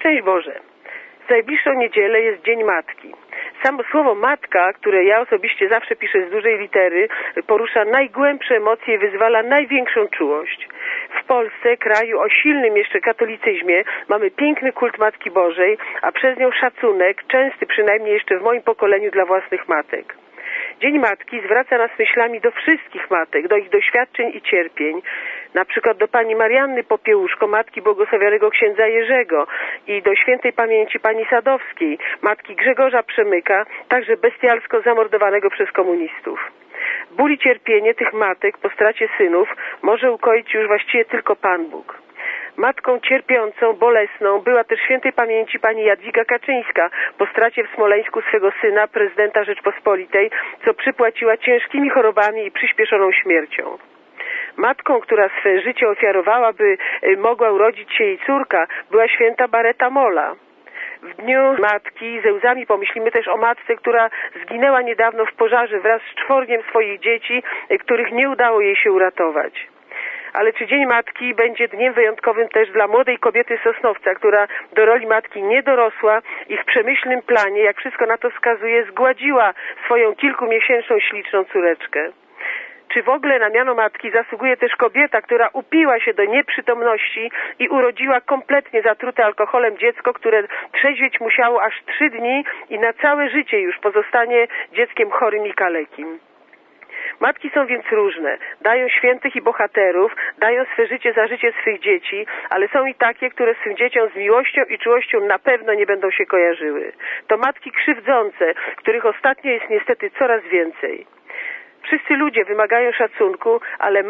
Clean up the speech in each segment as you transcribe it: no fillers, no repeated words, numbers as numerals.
Szczęść Boże. W najbliższą niedzielę jest Dzień Matki. Samo słowo matka, które ja osobiście zawsze piszę z dużej litery, porusza najgłębsze emocje i wyzwala największą czułość. W Polsce, kraju o silnym jeszcze katolicyzmie, mamy piękny kult Matki Bożej, a przez nią szacunek, częsty przynajmniej jeszcze w moim pokoleniu, dla własnych matek. Dzień Matki zwraca nas myślami do wszystkich matek, do ich doświadczeń i cierpień. Na przykład do pani Marianny Popiełuszko, matki błogosławionego księdza Jerzego, i do świętej pamięci pani Sadowskiej, matki Grzegorza Przemyka, także bestialsko zamordowanego przez komunistów. Ból i cierpienie tych matek po stracie synów może ukoić już właściwie tylko Pan Bóg. Matką cierpiącą, bolesną była też świętej pamięci pani Jadwiga Kaczyńska po stracie w Smoleńsku swego syna, prezydenta Rzeczpospolitej, co przypłaciła ciężkimi chorobami i przyspieszoną śmiercią. Matką, która swe życie ofiarowała, by mogła urodzić się jej córka, była święta Bareta Mola. W dniu matki ze łzami pomyślimy też o matce, która zginęła niedawno w pożarze wraz z 4 swoich dzieci, których nie udało jej się uratować. Ale czy Dzień Matki będzie dniem wyjątkowym też dla młodej kobiety z Sosnowca, która do roli matki nie dorosła i w przemyślnym planie, jak wszystko na to wskazuje, zgładziła swoją kilkumiesięczną śliczną córeczkę? Czy w ogóle na miano matki zasługuje też kobieta, która upiła się do nieprzytomności i urodziła kompletnie zatrute alkoholem dziecko, które trzeźwieć musiało aż 3 dni i na całe życie już pozostanie dzieckiem chorym i kalekim? Matki są więc różne, dają świętych i bohaterów, dają swe życie za życie swych dzieci, ale są i takie, które swym dzieciom z miłością i czułością na pewno nie będą się kojarzyły. To matki krzywdzące, których ostatnio jest niestety coraz więcej. Wszyscy ludzie wymagają szacunku, ale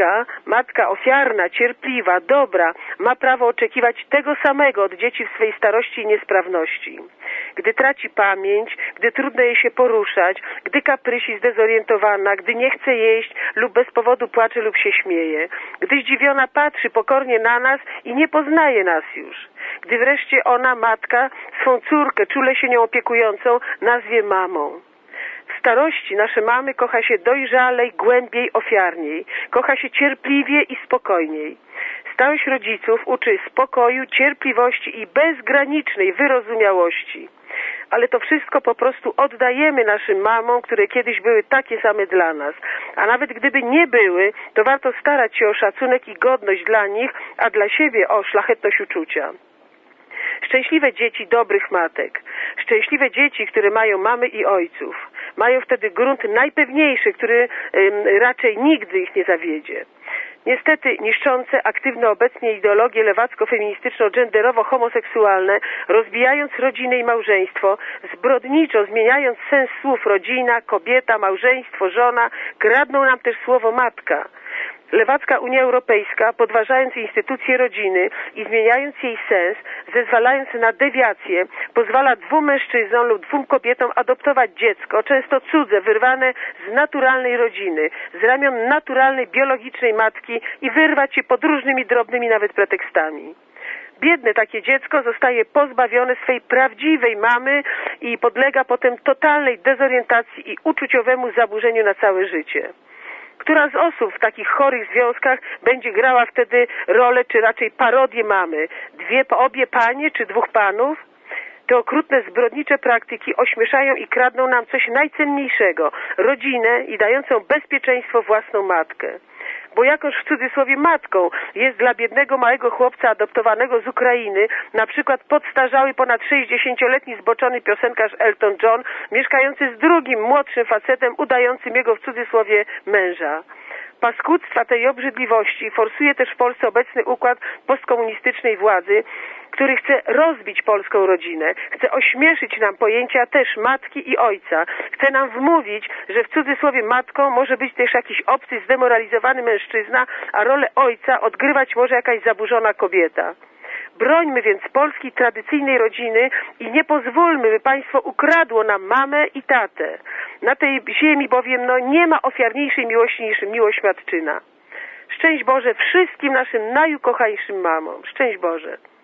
matka ofiarna, cierpliwa, dobra, ma prawo oczekiwać tego samego od dzieci w swej starości i niesprawności. Gdy traci pamięć, gdy trudno jej się poruszać, gdy kaprysi zdezorientowana, gdy nie chce jeść lub bez powodu płacze lub się śmieje, gdy zdziwiona patrzy pokornie na nas i nie poznaje nas już. Gdy wreszcie ona, matka, swą córkę, czule się nią opiekującą, nazwie mamą. W starości nasze mamy kocha się dojrzalej, głębiej, ofiarniej. Kocha się cierpliwie i spokojniej. Starość rodziców uczy spokoju, cierpliwości i bezgranicznej wyrozumiałości. Ale to wszystko po prostu oddajemy naszym mamom, które kiedyś były takie same dla nas. A nawet gdyby nie były, to warto starać się o szacunek i godność dla nich, a dla siebie o szlachetność uczucia. Szczęśliwe dzieci dobrych matek. Szczęśliwe dzieci, które mają mamy i ojców. Mają wtedy grunt najpewniejszy, który raczej nigdy ich nie zawiedzie. Niestety niszczące aktywne obecnie ideologie lewacko-feministyczno-genderowo-homoseksualne, rozbijając rodzinę i małżeństwo, zbrodniczo zmieniając sens słów rodzina, kobieta, małżeństwo, żona, kradną nam też słowo matka. Lewacka Unia Europejska, podważając instytucję rodziny i zmieniając jej sens, zezwalając na dewiację, pozwala 2 mężczyznom lub 2 kobietom adoptować dziecko, często cudze, wyrwane z naturalnej rodziny, z ramion naturalnej, biologicznej matki i wyrwać je pod różnymi drobnymi nawet pretekstami. Biedne takie dziecko zostaje pozbawione swej prawdziwej mamy i podlega potem totalnej dezorientacji i uczuciowemu zaburzeniu na całe życie. Która z osób w takich chorych związkach będzie grała wtedy rolę, czy raczej parodię mamy? Obie panie, czy 2 panów? Te okrutne, zbrodnicze praktyki ośmieszają i kradną nam coś najcenniejszego, rodzinę i dającą bezpieczeństwo własną matkę. Bo jakoż w cudzysłowie matką jest dla biednego małego chłopca adoptowanego z Ukrainy na przykład podstarzały ponad 60-letni zboczony piosenkarz Elton John, mieszkający z drugim, młodszym facetem, udającym jego w cudzysłowie męża. Paskudztwa tej obrzydliwości forsuje też w Polsce obecny układ postkomunistycznej władzy, który chce rozbić polską rodzinę, chce ośmieszyć nam pojęcia też matki i ojca, chce nam wmówić, że w cudzysłowie matką może być też jakiś obcy, zdemoralizowany mężczyzna, a rolę ojca odgrywać może jakaś zaburzona kobieta. Brońmy więc polskiej tradycyjnej rodziny i nie pozwólmy, by państwo ukradło nam mamę i tatę. Na tej ziemi bowiem nie ma ofiarniejszej miłości niż miłość matczyna. Szczęść Boże wszystkim naszym najukochańszym mamom. Szczęść Boże.